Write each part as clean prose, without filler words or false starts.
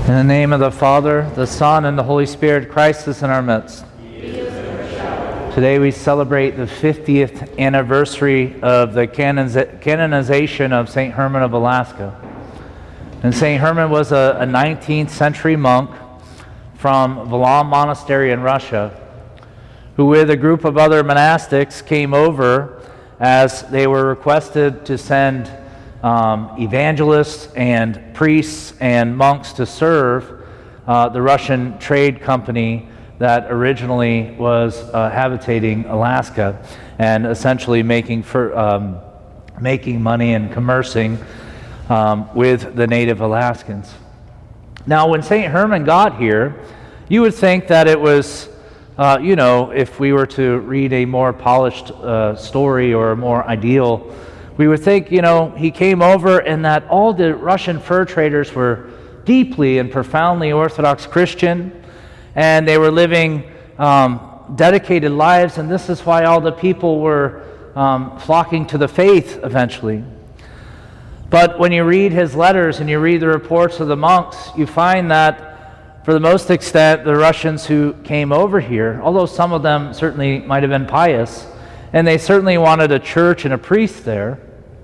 In the name of the Father, the Son, and the Holy Spirit, Christ is in our midst. Today we celebrate the 50th anniversary of the canonization of St. Herman of Alaska. And St. Herman was a 19th century monk from Valom Monastery in Russia, who with a group of other monastics came over as they were requested to send evangelists and priests and monks to serve the Russian trade company that originally was habitating Alaska and essentially making money and commercing with the native Alaskans. Now, when St. Herman got here, you would think that it was, if we were to read a more polished story or a more ideal, we would think, he came over and that all the Russian fur traders were deeply and profoundly Orthodox Christian, and they were living dedicated lives, and this is why all the people were flocking to the faith eventually. But when you read his letters and you read the reports of the monks, you find that for the most extent, the Russians who came over here, although some of them certainly might have been pious, and they certainly wanted a church and a priest there,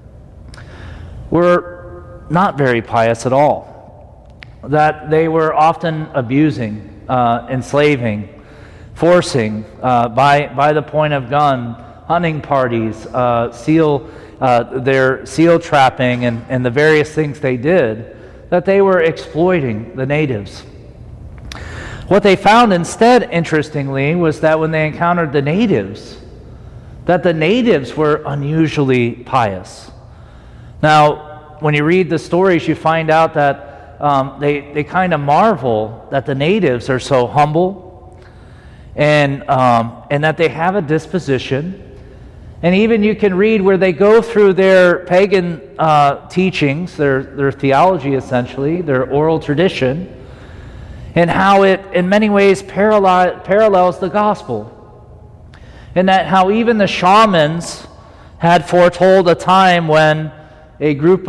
were not very pious at all. That they were often abusing, enslaving, forcing, by the point of gun, hunting parties, their seal trapping, and the various things they did, that they were exploiting the natives. What they found instead, interestingly, was that when they encountered the natives, that the natives were unusually pious. Now, when you read the stories, you find out that they kind of marvel that the natives are so humble and that they have a disposition. And even you can read where they go through their pagan teachings, their theology essentially, their oral tradition, and how it in many ways parallels the gospel. And that how even the shamans had foretold a time when a group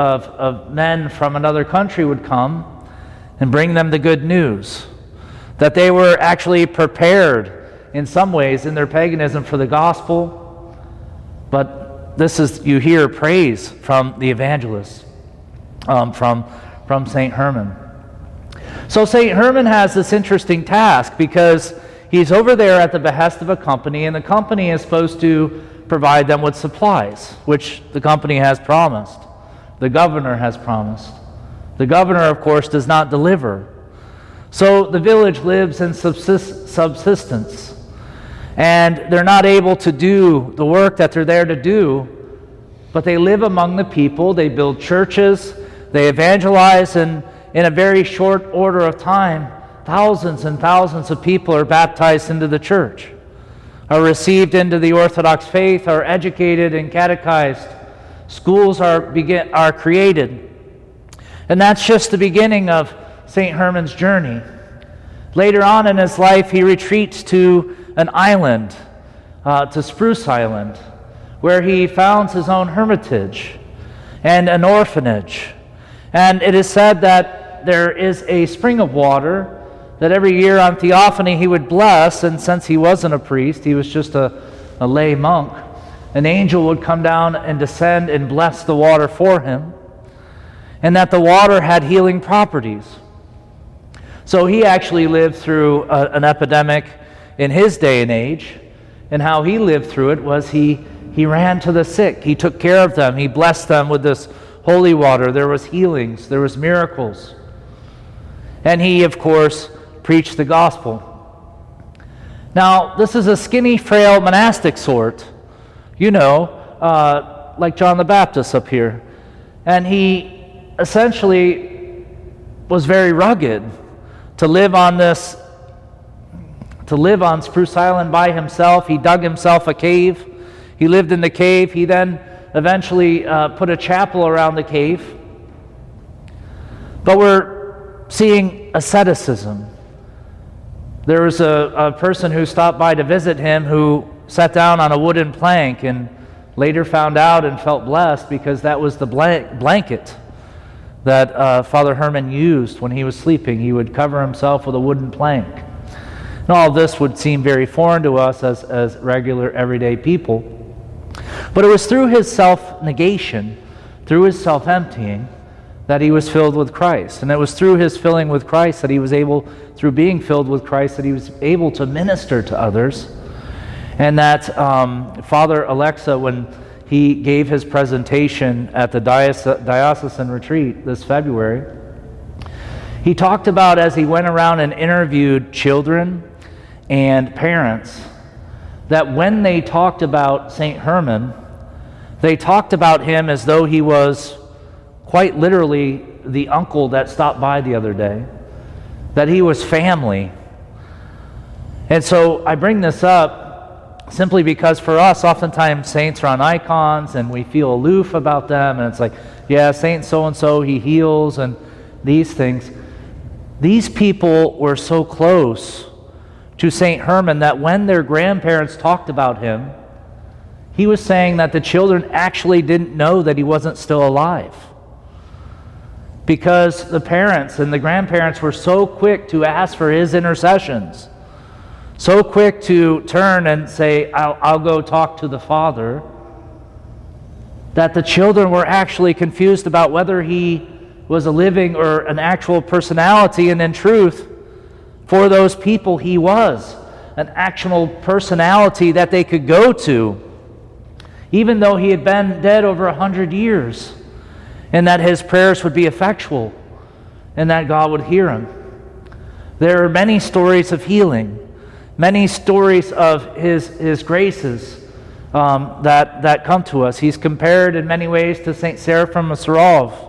of men from another country would come and bring them the good news. That they were actually prepared in some ways in their paganism for the gospel. But this is, you hear praise from the evangelists, from St. Herman. So St. Herman has this interesting task because he's over there at the behest of a company, and the company is supposed to provide them with supplies, which the company has promised. The governor has promised. The governor, of course, does not deliver. So the village lives in subsistence, and they're not able to do the work that they're there to do, but they live among the people, they build churches, they evangelize, and in a very short order of time, thousands and thousands of people are baptized into the church, are received into the Orthodox faith, are educated and catechized. Schools are created. And that's just the beginning of St. Herman's journey. Later on in his life, he retreats to an island, to Spruce Island, where he founds his own hermitage and an orphanage. And it is said that there is a spring of water that every year on Theophany he would bless, and since he wasn't a priest, he was just a lay monk, an angel would come down and descend and bless the water for him, and that the water had healing properties. So he actually lived through an epidemic in his day and age, and how he lived through it was he ran to the sick, he took care of them, he blessed them with this holy water. There was healings, there was miracles. And he, of course, preached the gospel. Now, this is a skinny, frail, monastic sort, like John the Baptist up here. And he essentially was very rugged to live on Spruce Island by himself. He dug himself a cave. He lived in the cave. He then eventually put a chapel around the cave. But we're seeing asceticism. There was a person who stopped by to visit him who sat down on a wooden plank and later found out and felt blessed because that was the blanket that Father Herman used when he was sleeping. He would cover himself with a wooden plank. And all of this would seem very foreign to us as regular, everyday people. But it was through his self-negation, through his self-emptying, that he was filled with Christ. And it was through his filling with Christ that he was able, through being filled with Christ, that he was able to minister to others. And that Father Alexa, when he gave his presentation at the diocesan retreat this February, he talked about, as he went around and interviewed children and parents, that when they talked about St. Herman, they talked about him as though he was quite literally the uncle that stopped by the other day, that he was family. And so I bring this up simply because for us, oftentimes saints are on icons and we feel aloof about them, and it's like, yeah, Saint so-and-so, he heals, and these things. These people were so close to St. Herman that when their grandparents talked about him, he was saying that the children actually didn't know that he wasn't still alive, because the parents and the grandparents were so quick to ask for his intercessions, so quick to turn and say, I'll go talk to the Father, that the children were actually confused about whether he was a living or an actual personality. And in truth, for those people, he was an actual personality that they could go to, even though he had been dead over 100 years, and that his prayers would be effectual, and that God would hear him. There are many stories of healing, many stories of his graces that come to us. He's compared in many ways to St. Seraphim of Sarov.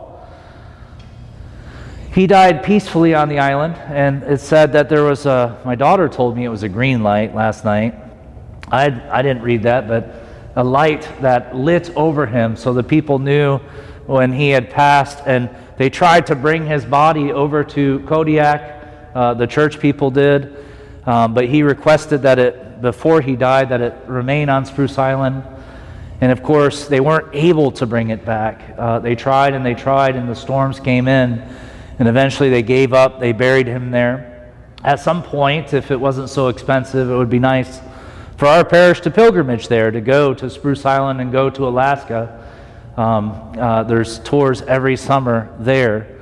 He died peacefully on the island, and it's said that there was my daughter told me it was a green light last night. I didn't read that, but a light that lit over him so the people knew when he had passed. And they tried to bring his body over to Kodiak, the church people did, but he requested that before he died, that it remain on Spruce Island. And of course, they weren't able to bring it back. They tried, and the storms came in. And eventually they gave up. They buried him there. At some point, if it wasn't so expensive, it would be nice for our parish to pilgrimage there, to go to Spruce Island and go to Alaska. There's tours every summer there.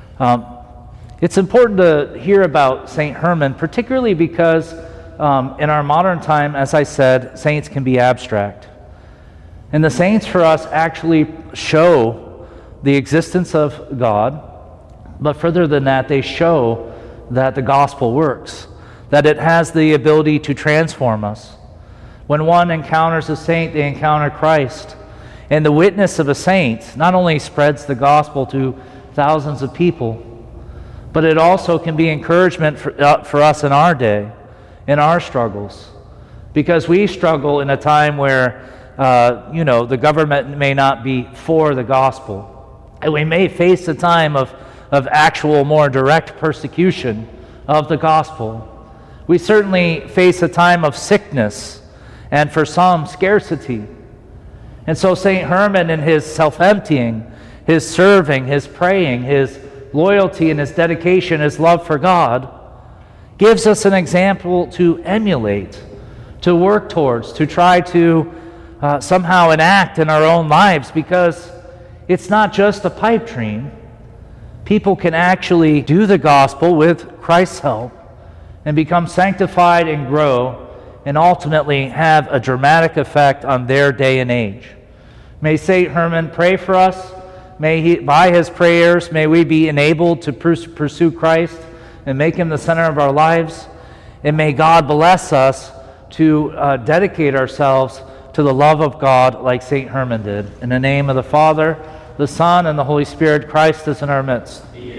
It's important to hear about St. Herman, particularly because in our modern time, as I said, saints can be abstract. And the saints for us actually show the existence of God. But further than that, they show that the gospel works, that it has the ability to transform us. When one encounters a saint, they encounter Christ. And the witness of a saint not only spreads the gospel to thousands of people, but it also can be encouragement for us in our day, in our struggles. Because we struggle in a time where, the government may not be for the gospel. And we may face a time of actual, more direct persecution of the gospel. We certainly face a time of sickness, and for some, scarcity. And so St. Herman, in his self-emptying, his serving, his praying, his loyalty and his dedication, his love for God, gives us an example to emulate, to work towards, to try to somehow enact in our own lives, because it's not just a pipe dream. People can actually do the gospel with Christ's help and become sanctified and grow, and ultimately have a dramatic effect on their day and age. May St. Herman pray for us. May he, by his prayers, may we be enabled to pursue Christ and make him the center of our lives. And may God bless us to dedicate ourselves to the love of God like St. Herman did. In the name of the Father, the Son, and the Holy Spirit, Christ is in our midst.